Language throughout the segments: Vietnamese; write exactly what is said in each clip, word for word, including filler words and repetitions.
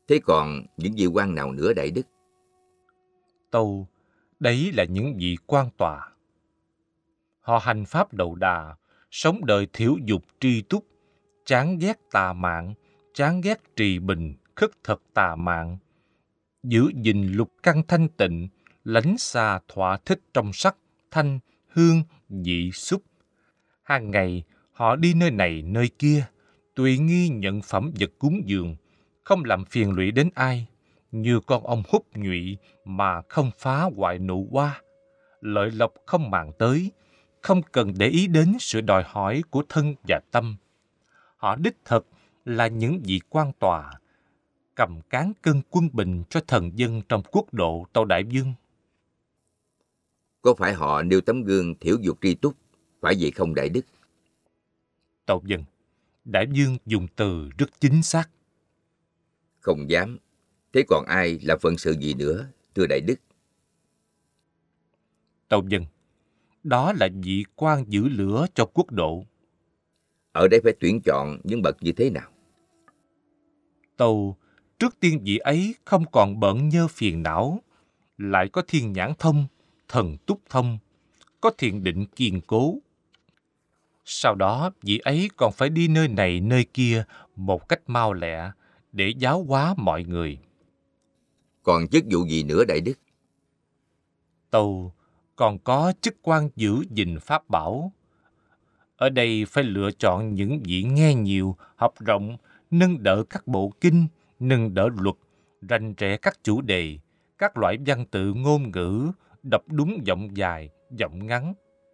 Thế còn những vị quan nào nữa đại đức? Tâu, đấy là những vị quan tòa. Họ hành pháp đầu đà, sống đời thiểu dục tri túc, chán ghét tà mạng, chán ghét trì bình, khất thực tà mạng, giữ gìn lục căn thanh tịnh, lánh xa thỏa thích trong sắc, thanh, hương, vị, xúc. Hàng ngày, họ đi nơi này nơi kia, tùy nghi nhận phẩm vật cúng dường, không làm phiền lụy đến ai, như con ong hút nhụy mà không phá hoại nụ hoa, lợi lộc không màng tới, không cần để ý đến sự đòi hỏi của thân và tâm. Họ đích thực là những vị quan tòa, cầm cán cân quân bình cho thần dân trong quốc độ Tâu Đại Vương. Có phải họ nêu tấm gương thiểu dục tri túc, phải vậy không đại đức? Tâu Vân, Đại Vương dùng từ rất chính xác. Không dám. Thế còn ai là phận sự gì nữa, thưa đại đức? Tâu Vân, đó là vị quan giữ lửa cho quốc độ. Ở đây phải tuyển chọn những bậc như thế nào? Tâu, trước tiên vị ấy không còn bận nhơ phiền não, lại có thiên nhãn thông, thần túc thông, có thiền định kiên cố. Sau đó, vị ấy còn phải đi nơi này nơi kia một cách mau lẹ để giáo hóa mọi người. Còn chức vụ gì nữa đại đức? Tâu, còn có chức quan giữ gìn pháp bảo. Ở đây phải lựa chọn những vị nghe nhiều, học rộng, nâng đỡ các bộ kinh, nâng đỡ luật, rành rẽ các chủ đề, các loại văn tự ngôn ngữ, đọc đúng giọng dài, giọng ngắn.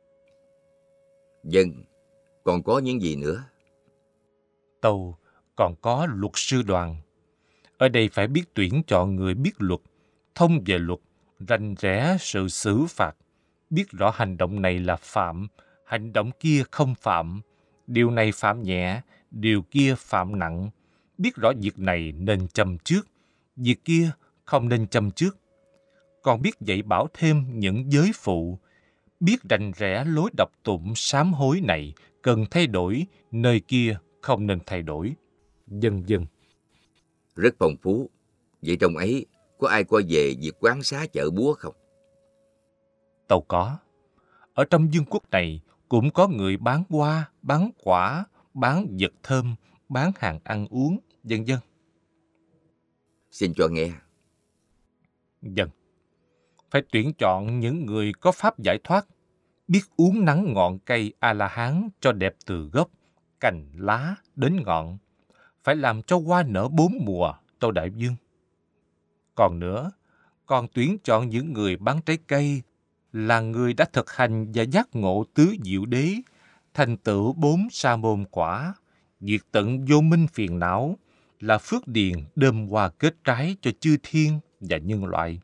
Dân, còn có những gì nữa? Tâu, còn có luật sư đoàn. Ở đây phải biết tuyển chọn người biết luật, thông về luật, rành rẽ sự xử phạt, biết rõ hành động này là phạm, hành động kia không phạm, điều này phạm nhẹ, điều kia phạm nặng, biết rõ việc này nên châm trước, việc kia không nên châm trước. Còn biết dạy bảo thêm những giới phụ, biết rành rẽ lối đọc tụng sám hối này cần thay đổi, nơi kia không nên thay đổi, vân vân. Rất phong phú. Vậy trong ấy có ai coi về việc quán xá chợ búa không? Tâu có. Ở trong vương quốc này cũng có người bán hoa, bán quả, bán vật thơm, bán hàng ăn uống, vân vân. Xin cho nghe. Vâng. Phải tuyển chọn những người có pháp giải thoát, biết uống nắng ngọn cây A-la-hán cho đẹp từ gốc, cành, lá đến ngọn. Phải làm cho hoa nở bốn mùa, Tâu Đại Vương. Còn nữa, còn tuyển chọn những người bán trái cây, là người đã thực hành và giác ngộ tứ diệu đế, thành tựu bốn sa môn quả, diệt tận vô minh phiền não, là phước điền đơm hoa kết trái cho chư thiên và nhân loại.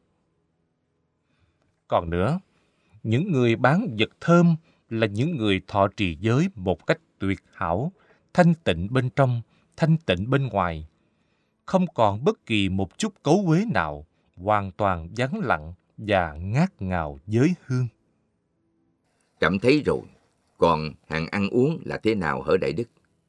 Còn nữa, những người bán vật thơm là những người thọ trì giới một cách tuyệt hảo, thanh tịnh bên trong, thanh tịnh bên ngoài, không còn bất kỳ một chút cấu uế nào, hoàn toàn vắng lặng và ngát ngào giới hương. Trẫm thấy rồi. Còn hàng ăn uống là thế nào hỡi đại đức?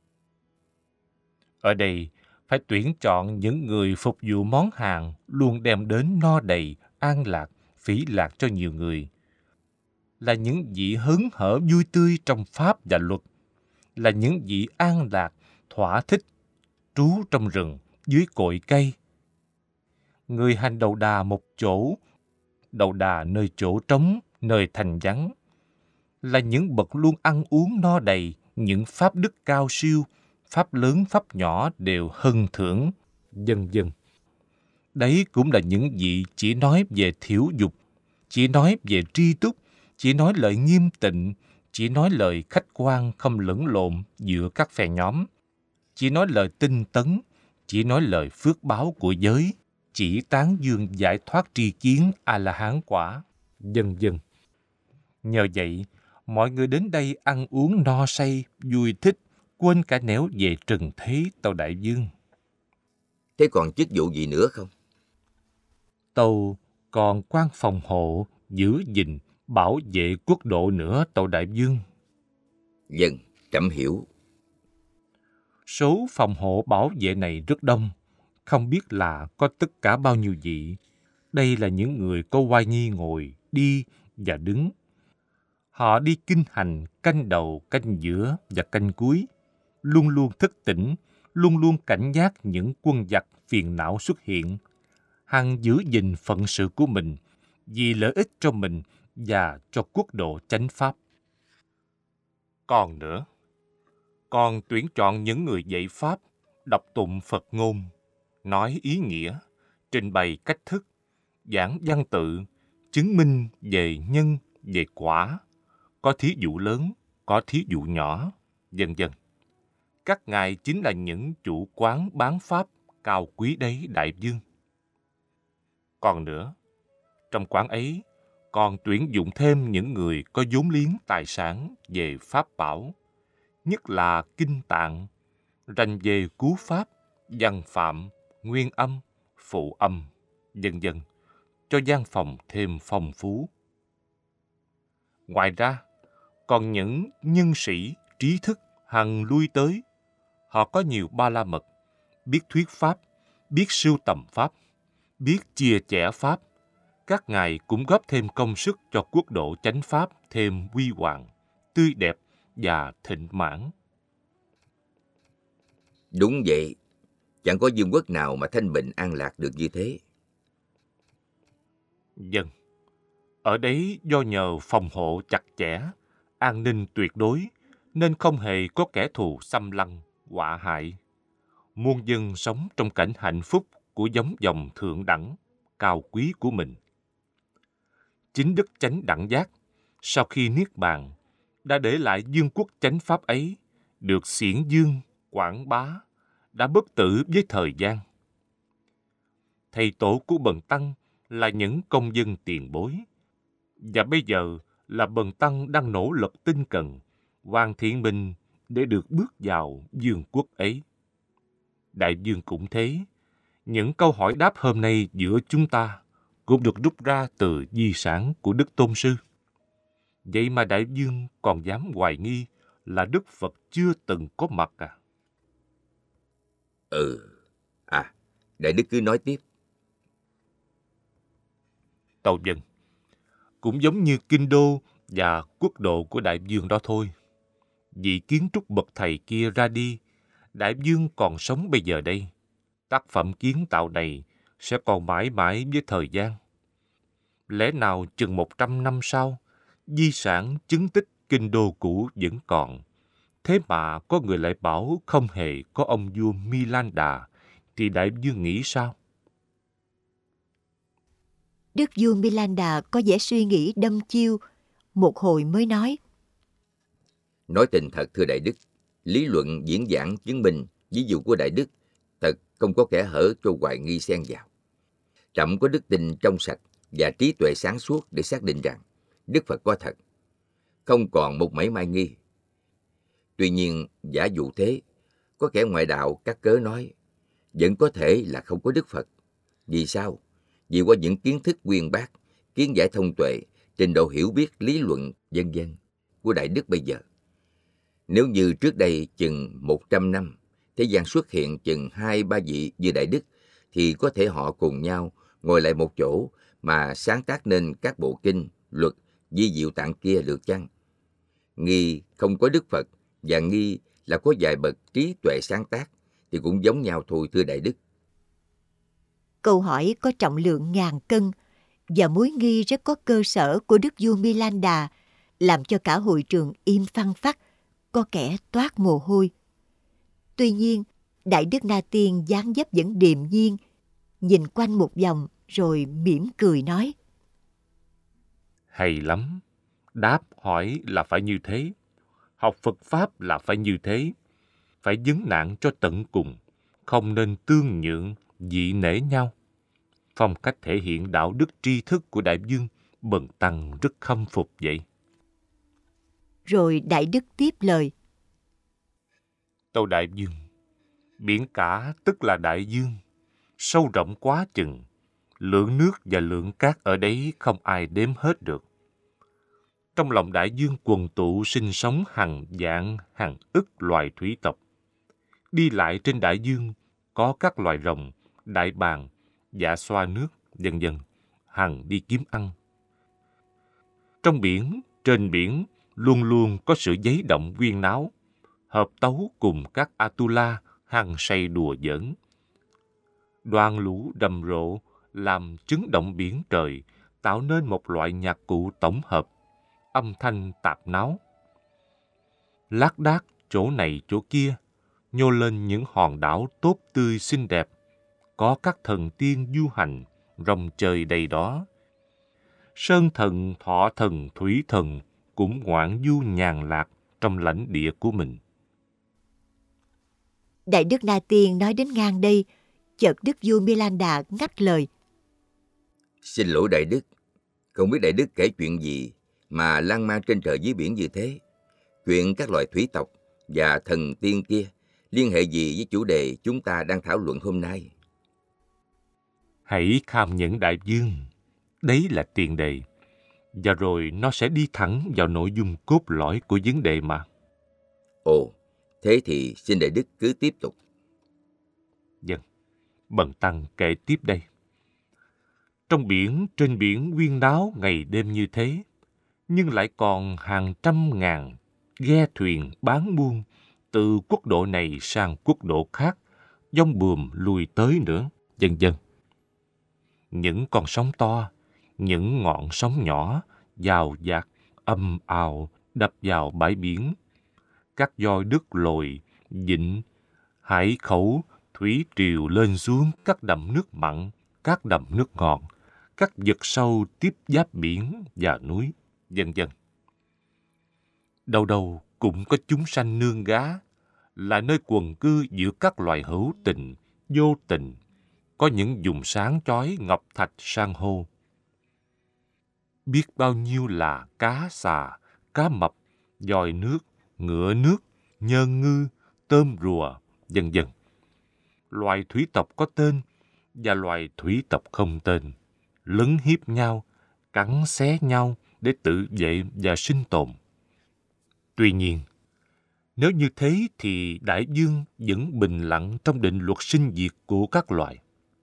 Ở đây, phải tuyển chọn những người phục vụ món hàng luôn đem đến no đầy, an lạc, phỉ lạc cho nhiều người. Là những vị hớn hở vui tươi trong pháp và luật. Là những vị an lạc, thỏa thích, trú trong rừng, dưới cội cây. Người hành đầu đà một chỗ, đầu đà nơi chỗ trống, nơi thành vắng. Là những bậc luôn ăn uống no đầy, những pháp đức cao siêu, pháp lớn pháp nhỏ đều hân thưởng, vân vân. Đấy cũng là những vị chỉ nói về thiểu dục, chỉ nói về tri túc, chỉ nói lời nghiêm tịnh, chỉ nói lời khách quan không lẫn lộn giữa các phe nhóm, chỉ nói lời tinh tấn, chỉ nói lời phước báo của giới, chỉ tán dương giải thoát tri kiến A-la-hán quả, vân vân. Nhờ vậy, mọi người đến đây ăn uống no say, vui thích, quên cả nẻo về trần thế, Tâu Đại Vương. Thế còn chức vụ gì nữa không? Tâu còn quan phòng hộ, giữ gìn, bảo vệ quốc độ nữa, Tâu Đại Vương. Dân, trẫm hiểu. Số phòng hộ bảo vệ này rất đông, không biết là có tất cả bao nhiêu vị. Đây là những người có oai nghi ngồi, đi và đứng. Họ đi kinh hành canh đầu, canh giữa và canh cuối, luôn luôn thức tỉnh, luôn luôn cảnh giác những quân giặc phiền não xuất hiện, hằng giữ gìn phận sự của mình vì lợi ích cho mình và cho quốc độ chánh pháp. Còn nữa, còn tuyển chọn những người dạy pháp, đọc tụng Phật ngôn, nói ý nghĩa, trình bày cách thức, giảng văn tự, chứng minh về nhân, về quả, có thí dụ lớn, có thí dụ nhỏ, vân vân. Các ngài chính là những chủ quán bán pháp cao quý đấy, đại vương. Còn nữa, trong quán ấy còn tuyển dụng thêm những người có vốn liếng tài sản về pháp bảo, nhất là kinh tạng, rành về cú pháp, văn phạm, nguyên âm, phụ âm, vân vân, cho gian phòng thêm phong phú. Ngoài ra, còn những nhân sĩ trí thức hằng lui tới. Họ có nhiều ba la mật, biết thuyết pháp, biết sưu tầm pháp, biết chia chẻ pháp. Các ngài cũng góp thêm công sức cho quốc độ chánh pháp thêm huy hoàng, tươi đẹp và thịnh mãn. Đúng vậy, chẳng có vương quốc nào mà thanh bình an lạc được như thế. Vâng, ở đấy do nhờ phòng hộ chặt chẽ, an ninh tuyệt đối, nên không hề có kẻ thù xâm lăng, họa hại. Muôn dân sống trong cảnh hạnh phúc của giống dòng thượng đẳng, cao quý của mình. Chính Đức Chánh Đẳng Giác, sau khi niết bàn, đã để lại vương quốc chánh pháp ấy, được xiển dương, quảng bá, đã bất tử với thời gian. Thầy tổ của Bần Tăng là những công dân tiền bối, và bây giờ là Bần Tăng đang nỗ lực tinh cần, hoàn thiện mình để được bước vào vương quốc ấy. Đại vương cũng thế, những câu hỏi đáp hôm nay giữa chúng ta cũng được rút ra từ di sản của Đức Tôn Sư. Vậy mà đại vương còn dám hoài nghi là Đức Phật chưa từng có mặt à? Ừ, à, Đại Đức cứ nói tiếp. Tâu vâng, cũng giống như kinh đô và quốc độ của đại vương đó thôi. Vị kiến trúc bậc thầy kia ra đi, đại vương còn sống bây giờ đây. Tác phẩm kiến tạo này sẽ còn mãi mãi với thời gian. Lẽ nào chừng một trăm năm sau, di sản chứng tích kinh đô cũ vẫn còn. Thế mà có người lại bảo không hề có ông vua Milan Đà, thì đại vương nghĩ sao? Đức vua Milan Đà có vẻ suy nghĩ đâm chiêu, một hồi mới nói. Nói tình thật thưa Đại Đức, lý luận diễn giảng chứng minh ví dụ của Đại Đức thật không có kẻ hở cho hoài nghi xen vào. Trẫm có đức tin trong sạch và trí tuệ sáng suốt để xác định rằng Đức Phật có thật, không còn một mảy may nghi. Tuy nhiên, giả dụ thế, có kẻ ngoại đạo cắt cớ nói, vẫn có thể là không có Đức Phật. Vì sao? Vì qua những kiến thức uyên bác, kiến giải thông tuệ, trình độ hiểu biết lý luận vân vân của Đại Đức bây giờ. Nếu như trước đây chừng một trăm năm, thế gian xuất hiện chừng hai ba vị như Đại Đức, thì có thể họ cùng nhau ngồi lại một chỗ mà sáng tác nên các bộ kinh, luật, di diệu tạng kia được chăng? Nghi không có Đức Phật và nghi là có vài bậc trí tuệ sáng tác thì cũng giống nhau thôi thưa Đại Đức. Câu hỏi có trọng lượng ngàn cân và mối nghi rất có cơ sở của Đức vua Milan Đà làm cho cả hội trường im phăng phắc, có kẻ toát mồ hôi. Tuy nhiên, Đại Đức Na Tiên dáng dấp vẫn điềm nhiên, nhìn quanh một vòng rồi mỉm cười nói. Hay lắm, đáp hỏi là phải như thế, học Phật Pháp là phải như thế, phải vấn nạn cho tận cùng, không nên tương nhượng, dị nể nhau. Phong cách thể hiện đạo đức tri thức của đại vương, Bần Tăng rất khâm phục vậy. Rồi Đại Đức tiếp lời. Tâu đại vương, biển cả tức là đại dương, sâu rộng quá chừng, lượng nước và lượng cát ở đấy không ai đếm hết được. Trong lòng đại dương quần tụ sinh sống hàng vạn, hàng ức loài thủy tộc. Đi lại trên đại dương có các loài rồng đại bàng, dạ xoa nước, vân vân, hằng đi kiếm ăn. Trong biển, trên biển, luôn luôn có sự giấy động huyên náo, hợp tấu cùng các Atula hăng say đùa giỡn. Đoàn lũ rầm rộ làm chấn động biển trời, tạo nên một loại nhạc cụ tổng hợp, âm thanh tạp náo. Lác đác chỗ này chỗ kia, nhô lên những hòn đảo tốt tươi xinh đẹp, có các thần tiên du hành, rồng trời đầy đó. Sơn thần, thọ thần, thủy thần cũng ngoạn du nhàn lạc trong lãnh địa của mình. Đại đức Na Tiên nói đến ngang đây, chợt đức vua Milanda ngắt lời. Xin lỗi đại đức, không biết đại đức kể chuyện gì mà lan man trên trời dưới biển như thế? Chuyện các loài thủy tộc và thần tiên kia liên hệ gì với chủ đề chúng ta đang thảo luận hôm nay? Hãy kham nhẫn đại vương, đấy là tiền đề, và rồi nó sẽ đi thẳng vào nội dung cốt lõi của vấn đề mà. Ồ, thế thì xin đại đức cứ tiếp tục. Vâng, bần tăng kể tiếp đây. Trong biển, trên biển huyên náo ngày đêm như thế, nhưng lại còn hàng trăm ngàn ghe thuyền bán buôn từ quốc độ này sang quốc độ khác, dông bùm lui tới nữa, vân vân. Những con sóng to, những ngọn sóng nhỏ, dào dạt, âm ào đập vào bãi biển. Các voi đứt lồi, vịnh, hải khẩu, thủy triều lên xuống các đầm nước mặn, các đầm nước ngọt, các vực sâu tiếp giáp biển và núi, vân vân. Đâu đâu cũng có chúng sanh nương gá, là nơi quần cư giữa các loài hữu tình, vô tình, có những vùng sáng chói ngọc thạch san hô. Biết bao nhiêu là cá xà, cá mập, dòi nước, ngựa nước, nhơn ngư, tôm rùa, vân vân. Loài thủy tộc có tên và loài thủy tộc không tên, lấn hiếp nhau, cắn xé nhau để tự vệ và sinh tồn. Tuy nhiên, nếu như thế thì đại dương vẫn bình lặng trong định luật sinh diệt của các loài.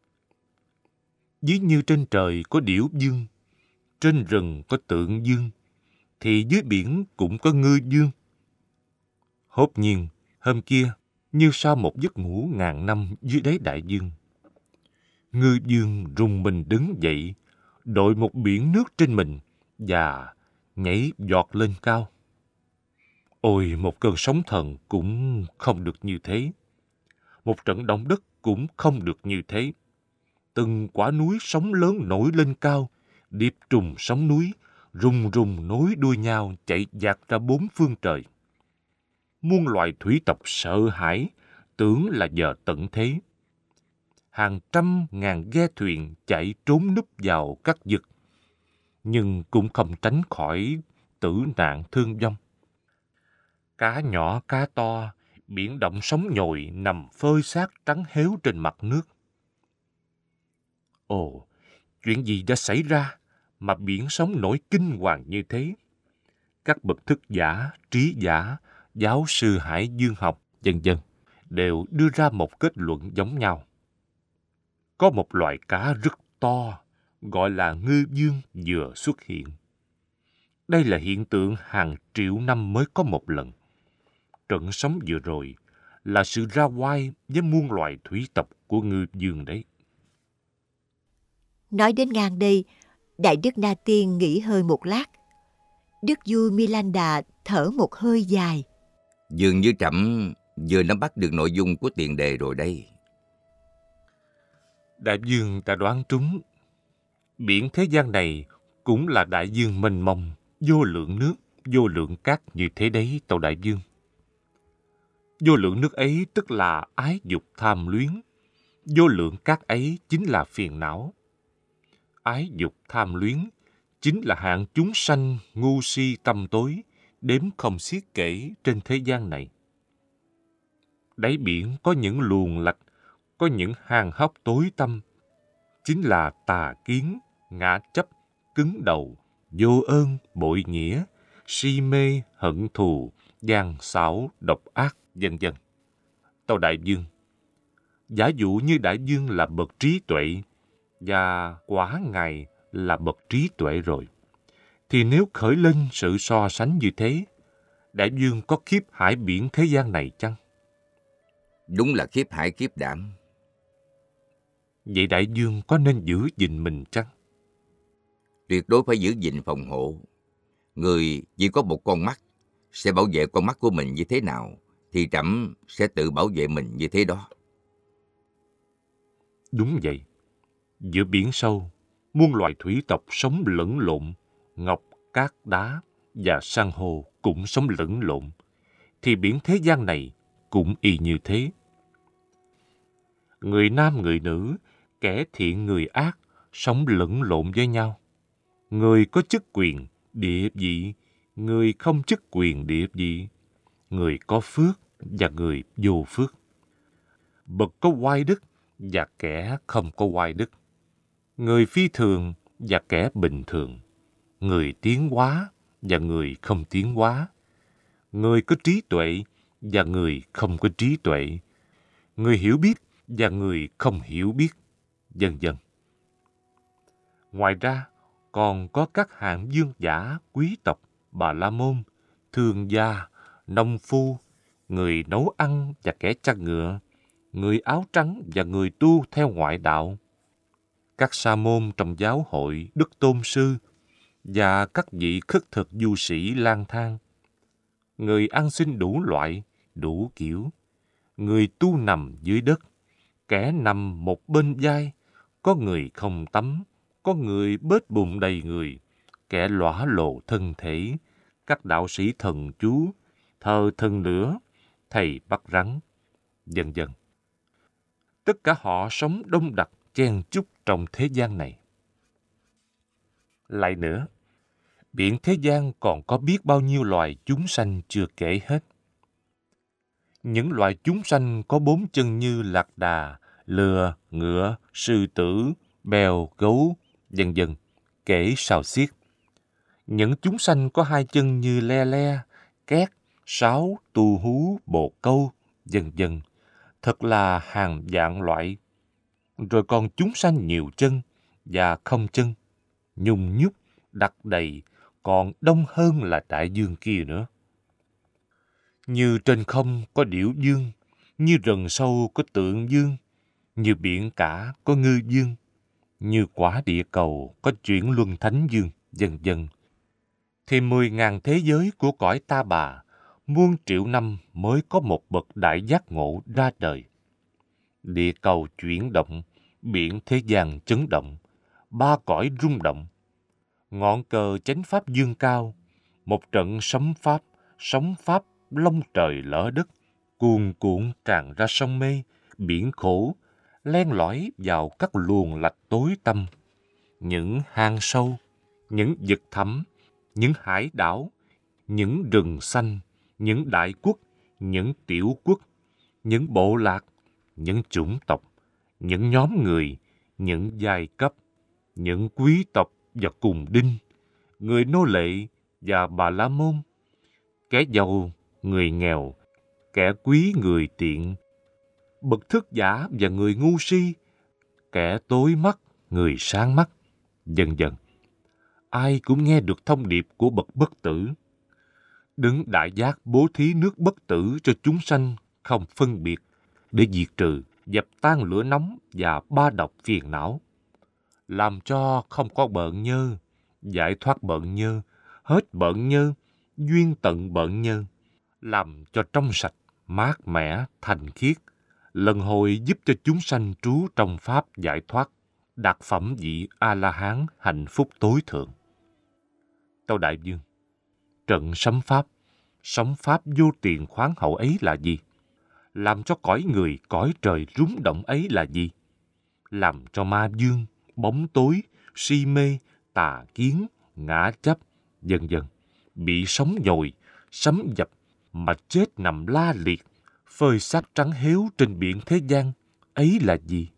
Ví như trên trời có điểu dương, trên rừng có tượng dương, thì dưới biển cũng có ngư dương. Hốt nhiên, hôm kia, như sau một giấc ngủ ngàn năm dưới đáy đại dương, ngư dương rùng mình đứng dậy, đội một biển nước trên mình và nhảy giọt lên cao. Ôi, một cơn sóng thần cũng không được như thế. Một trận động đất cũng không được như thế. Từng quả núi sóng lớn nổi lên cao, điệp trùng sóng núi, rùng rùng nối đuôi nhau chạy dạt ra bốn phương trời. Muôn loài thủy tộc sợ hãi, tưởng là giờ tận thế. Hàng trăm ngàn ghe thuyền chạy trốn núp vào các vực, nhưng cũng không tránh khỏi tử nạn thương vong. Cá nhỏ cá to, biển động sóng nhồi nằm phơi xác trắng héo trên mặt nước. Ồ, chuyện gì đã xảy ra mà biển sóng nổi kinh hoàng như thế? Các bậc thức giả, trí giả, giáo sư hải dương học, vân vân đều đưa ra một kết luận giống nhau. Có một loài cá rất to, gọi là ngư dương vừa xuất hiện. Đây là hiện tượng hàng triệu năm mới có một lần. Trận sóng vừa rồi là sự ra oai với muôn loài thủy tộc của ngư dương đấy. Nói đến ngang đây, Đại đức Na Tiên nghỉ hơi một lát. Đức vua Milanda thở một hơi dài. Dường như trẫm vừa nắm bắt được nội dung của tiền đề rồi đây. Đại vương đã đoán trúng. Biển thế gian này cũng là đại dương mênh mông, vô lượng nước, vô lượng cát như thế đấy, tâu đại vương. Vô lượng nước ấy tức là ái dục tham luyến. Vô lượng cát ấy chính là phiền não. Ái dục tham luyến chính là hạng chúng sanh ngu si tâm tối, đếm không xiết kể trên thế gian này. Đáy biển có những luồng lạch, có những hang hốc tối tăm, chính là tà kiến, ngã chấp, cứng đầu, vô ơn, bội nghĩa, si mê, hận thù, gian xảo, độc ác, vân vân. Tâu đại vương, Giả dụ như đại dương là bậc trí tuệ, và quả Ngài là bậc trí tuệ rồi, thì nếu khởi lên sự so sánh như thế, đại dương có khiếp hải biển thế gian này chăng? Đúng là khiếp hải khiếp đảm. Vậy đại dương có nên giữ gìn mình chăng? Tuyệt đối phải giữ gìn phòng hộ. Người chỉ có một con mắt, sẽ bảo vệ con mắt của mình như thế nào, thì trẫm sẽ tự bảo vệ mình như thế đó. Đúng vậy. Giữa biển sâu, muôn loài thủy tộc sống lẫn lộn, ngọc, cát, đá và san hô cũng sống lẫn lộn, thì biển thế gian này cũng y như thế. Người nam người nữ, kẻ thiện người ác, sống lẫn lộn với nhau. Người có chức quyền, địa vị, người không chức quyền, địa vị, người có phước và người vô phước, bậc có oai đức và kẻ không có oai đức, người phi thường và kẻ bình thường, người tiến hóa và người không tiến hóa, người có trí tuệ và người không có trí tuệ, người hiểu biết và người không hiểu biết, vân vân. Ngoài ra, còn có các hạng vương giả, quý tộc, bà la môn, thương gia, nông phu, người nấu ăn và kẻ chăn ngựa, người áo trắng và người tu theo ngoại đạo, các sa môn trong giáo hội Đức Tôn Sư và các vị khất thực du sĩ lang thang, người ăn xin đủ loại, đủ kiểu, người tu nằm dưới đất, kẻ nằm một bên vai, có người không tắm, có người bết bùn đầy người, kẻ lõa lộ thân thể, các đạo sĩ thần chú, thờ thần lửa, thầy bắt rắn, vân vân. Tất cả họ sống đông đặc chen chúc trong thế gian này. Lại nữa, biển thế gian còn có biết bao nhiêu loài chúng sanh chưa kể hết. Những loài chúng sanh có bốn chân như lạc đà, lừa, ngựa, sư tử, bèo, gấu, vân vân, kể sao xiết. Những chúng sanh có hai chân như le le, két, sáo, tu hú, bồ câu, vân vân, thật là hàng vạn loại. Rồi còn chúng sanh nhiều chân và không chân, nhung nhúc, đặc đầy, còn đông hơn là đại dương kia nữa. Như trên không có điểu dương, như rừng sâu có tượng dương, như biển cả có ngư dương, như quả địa cầu có chuyển luân thánh dương, vân vân. Thì mười ngàn thế giới của cõi ta bà, muôn triệu năm mới có một bậc đại giác ngộ ra đời. Địa cầu chuyển động, biển thế gian chấn động, ba cõi rung động. Ngọn cờ chánh pháp dương cao, một trận sấm pháp, sóng pháp long trời lở đất, cuồn cuộn tràn ra sông mê, biển khổ, len lỏi vào các luồng lạch tối tăm. Những hang sâu, những vực thẳm, những hải đảo, những rừng xanh, những đại quốc, những tiểu quốc, những bộ lạc, những chủng tộc, những nhóm người, những giai cấp, những quý tộc và cùng đinh, người nô lệ và bà la môn, kẻ giàu, người nghèo, kẻ quý người tiện, bậc thức giả và người ngu si, kẻ tối mắt, người sáng mắt, vân vân. Ai cũng nghe được thông điệp của bậc bất tử. Đấng đại giác bố thí nước bất tử cho chúng sanh không phân biệt, để diệt trừ, dập tan lửa nóng và ba độc phiền não, làm cho không có bợn nhơ, giải thoát bợn nhơ, hết bợn nhơ, duyên tận bợn nhơ, làm cho trong sạch, mát mẻ, thành khiết, lần hồi giúp cho chúng sanh trú trong pháp giải thoát, đạt phẩm vị A-la-hán hạnh phúc tối thượng. Tâu Đại Vương, trận sấm pháp, sóng pháp vô tiền khoáng hậu ấy là gì? Làm cho cõi người, cõi trời rúng động ấy là gì? Làm cho ma dương, bóng tối, si mê, tà kiến, ngã chấp, vân vân bị sóng nhồi, sấm dập mà chết nằm la liệt, phơi xác trắng héo trên biển thế gian ấy là gì?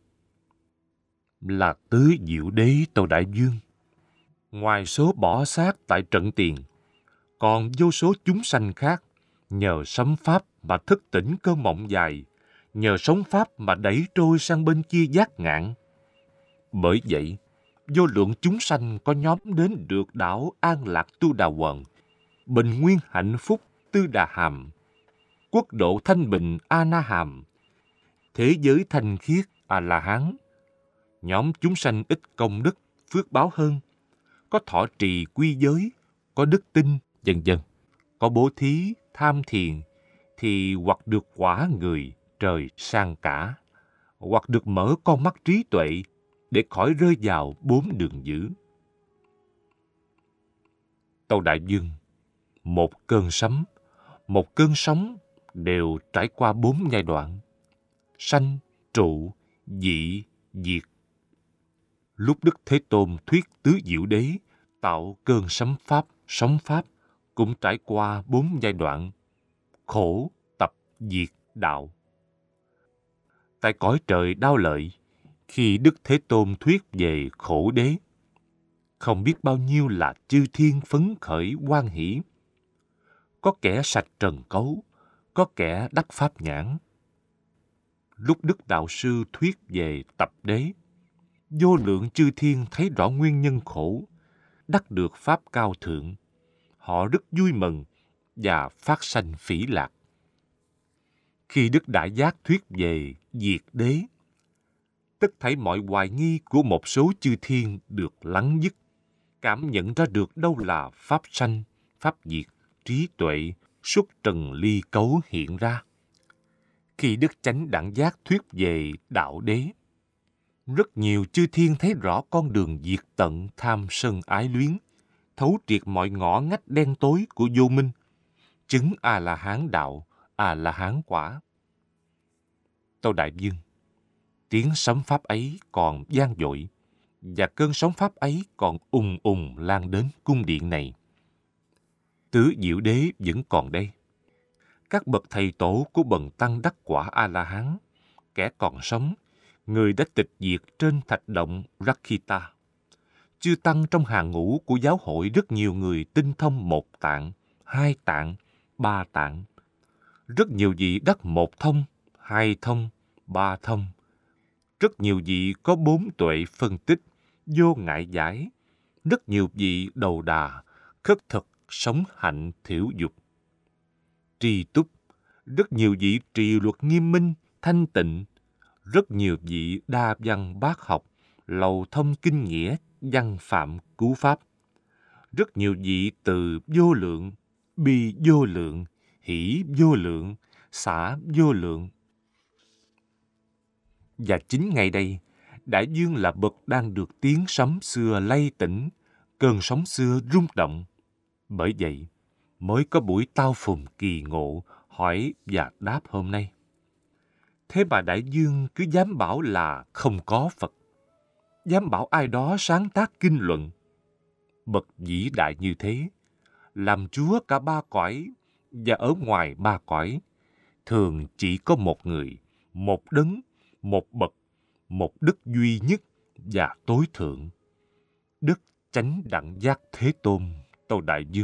Là tứ diệu đế, Tâu Đại Vương. Ngoài số bỏ xác tại trận tiền, còn vô số chúng sanh khác nhờ sấm pháp mà thức tỉnh cơn mộng dài, nhờ sống pháp mà đẩy trôi sang bên kia giác ngạn. Bởi vậy, vô lượng chúng sanh có nhóm đến được đảo An Lạc Tu Đà Quần, bình nguyên hạnh phúc Tư Đà Hàm, quốc độ thanh bình A Na Hàm, thế giới thanh khiết A La Hán. Nhóm chúng sanh ít công đức phước báo hơn, có thọ trì quy giới, có đức tin, vân vân, có bố thí, tham thiền, thì hoặc được quả người trời sang cả, hoặc được mở con mắt trí tuệ để khỏi rơi vào bốn đường dữ. Tâu Đại Dương, một cơn sấm, một cơn sóng đều trải qua bốn giai đoạn: sanh, trụ, dị, diệt. Lúc Đức Thế Tôn thuyết tứ diệu đế tạo cơn sấm pháp, sóng pháp cũng trải qua bốn giai đoạn: khổ, tập, diệt, đạo. Tại cõi trời Đao Lợi, khi Đức Thế Tôn thuyết về khổ đế, không biết bao nhiêu là chư thiên phấn khởi hoan hỷ. Có kẻ sạch trần cấu, có kẻ đắc pháp nhãn. Lúc Đức Đạo Sư thuyết về tập đế, vô lượng chư thiên thấy rõ nguyên nhân khổ, đắc được pháp cao thượng. Họ rất vui mừng và phát sanh phỉ lạc. Khi Đức Đại Giác thuyết về diệt đế, tất thảy mọi hoài nghi của một số chư thiên được lắng dứt, cảm nhận ra được đâu là pháp sanh, pháp diệt, trí tuệ, xuất trần ly cấu hiện ra. Khi Đức Chánh Đẳng Giác thuyết về đạo đế, rất nhiều chư thiên thấy rõ con đường diệt tận tham sân ái luyến, thấu triệt mọi ngõ ngách đen tối của vô minh, chứng A-la-hán đạo, A-la-hán quả. Tâu Đại Dương, tiếng sấm pháp ấy còn vang dội, và cơn sóng pháp ấy còn ùng ùng lan đến cung điện này. Tứ diệu đế vẫn còn đây. Các bậc thầy tổ của bần tăng đắc quả A-la-hán, kẻ còn sống, người đã tịch diệt trên thạch động Rakhita. Chư tăng trong hàng ngũ của giáo hội rất nhiều người tinh thông một tạng, hai tạng, ba tạng. Rất nhiều vị đắc một thông, hai thông, ba thông. Rất nhiều vị có bốn tuệ phân tích, vô ngại giải. Rất nhiều vị đầu đà, khất thực, sống hạnh, thiểu dục. Tri túc, rất nhiều vị trì luật nghiêm minh, thanh tịnh. Rất nhiều vị đa văn bác học, lầu thông kinh nghĩa, văn phạm cứu pháp. Rất nhiều vị từ vô lượng, bi vô lượng, hỷ vô lượng, xả vô lượng. Và chính ngày đây, Đại Dương là bậc đang được tiếng sấm xưa lay tỉnh, cơn sóng xưa rung động. Bởi vậy, mới có buổi tao phùng kỳ ngộ, hỏi và đáp hôm nay. Thế mà Đại Dương cứ dám bảo là không có Phật, dám bảo ai đó sáng tác kinh luận. Bậc vĩ đại như thế, làm Chúa cả ba cõi và ở ngoài ba cõi, thường chỉ có một người, một đấng, một bậc, một đức duy nhất và tối thượng, Đức Chánh Đẳng Giác Thế Tôn. Tâu Đại Dương.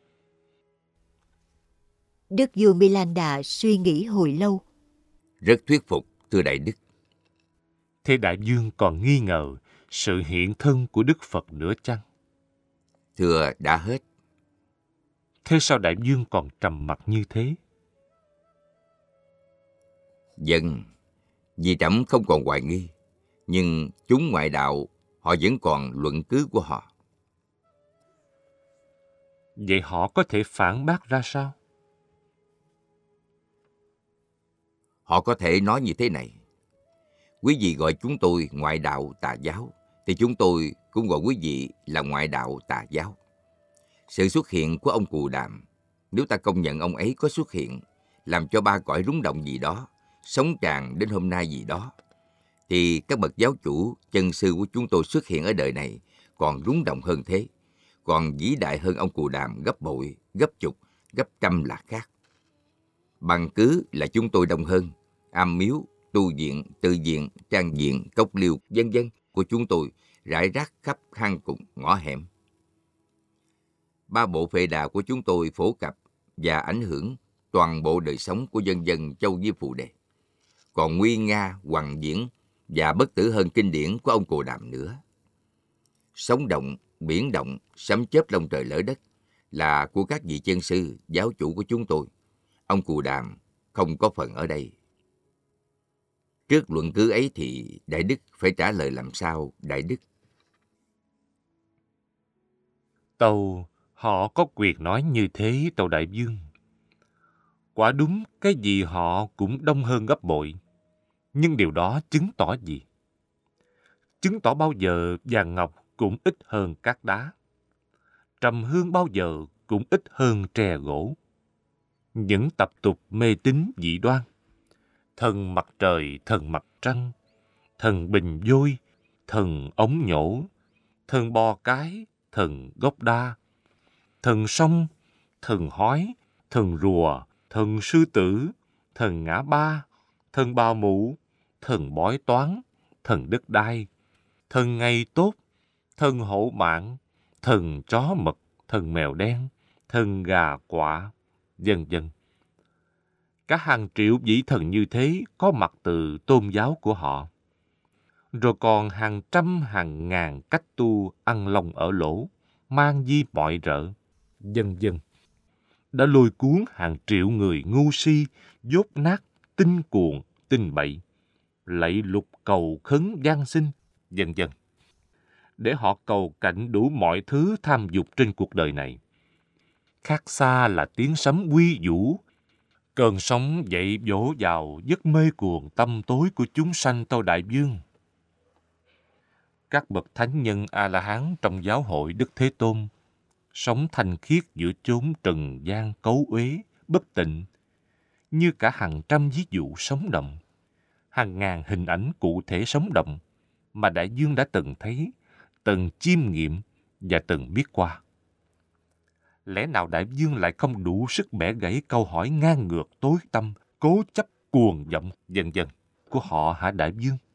Đức vua Milanda suy nghĩ hồi lâu. Rất thuyết phục, thưa Đại Đức. Thế Đại Dương còn nghi ngờ sự hiện thân của Đức Phật nữa chăng? Thưa, đã hết. Thế sao Đại Dương còn trầm mặc như thế? Dân, vì trẫm không còn hoài nghi, nhưng chúng ngoại đạo, họ vẫn còn luận cứ của họ. Vậy họ có thể phản bác ra sao? Họ có thể nói như thế này: quý vị gọi chúng tôi ngoại đạo tà giáo, thì chúng tôi cũng gọi quý vị là ngoại đạo tà giáo. Sự xuất hiện của ông Cù Đàm, nếu ta công nhận ông ấy có xuất hiện, làm cho ba cõi rung động gì đó, sống tràn đến hôm nay gì đó, thì các bậc giáo chủ, chân sư của chúng tôi xuất hiện ở đời này còn rung động hơn thế, còn vĩ đại hơn ông Cù Đàm gấp bội, gấp chục, gấp trăm là khác. Bằng cứ là chúng tôi đông hơn, am miếu, tu viện, tự viện, trang viện, cốc liêu, vân vân của chúng tôi rải rác khắp hang cùng ngõ hẻm. Ba bộ Phệ Đà của chúng tôi phổ cập và ảnh hưởng toàn bộ đời sống của dân dân Châu Di Phù Đề. còn nguy nga, hoằng viễn và bất tử hơn kinh điển của ông Cù Đàm nữa. Sóng động, biển động, sấm chớp long trời lở đất là của các vị chân sư, giáo chủ của chúng tôi. Ông Cù Đàm không có phần ở đây. Trước luận cứ ấy thì Đại Đức phải trả lời làm sao, Đại Đức? Tâu, họ có quyền nói như thế, tâu đại vương. Quả đúng, cái gì họ cũng đông hơn gấp bội. Nhưng điều đó chứng tỏ gì? Chứng tỏ bao giờ vàng ngọc cũng ít hơn cát đá. Trầm hương bao giờ cũng ít hơn tre gỗ. Những tập tục mê tín dị đoan, thần mặt trời, thần mặt trăng, thần bình vôi, thần ống nhổ, thần bò cái, thần gốc đa, thần sông, thần hói, thần rùa, thần sư tử, thần ngã ba, thần bào mụ, thần bói toán, thần đất đai, thần ngày tốt, thần hổ mạng, thần chó mật, thần mèo đen, thần gà quạ, vân vân. Cả hàng triệu vị thần như thế có mặt từ tôn giáo của họ. Rồi còn hàng trăm hàng ngàn cách tu ăn lông ở lỗ, mang di mọi rợ, vân vân. Đã lôi cuốn hàng triệu người ngu si, dốt nát, tin cuồng, tin bậy, lạy lục cầu khấn van xin, vân vân, để họ cầu cạnh đủ mọi thứ tham dục trên cuộc đời này. Khác xa là tiếng sấm quy vũ, cơn sóng dậy vỗ vào giấc mê cuồng tâm tối của chúng sanh, tâu đại vương. Các bậc thánh nhân A-la-hán trong giáo hội Đức Thế Tôn sống thanh khiết giữa chốn trần gian cấu uế, bất tịnh, như cả hàng trăm ví dụ sống động, hàng ngàn hình ảnh cụ thể sống động mà đại vương đã từng thấy, từng chiêm nghiệm và từng biết qua. Lẽ nào đại vương lại không đủ sức bẻ gãy câu hỏi ngang ngược, tối tâm, cố chấp, cuồng vọng, vân vân của họ hả đại vương?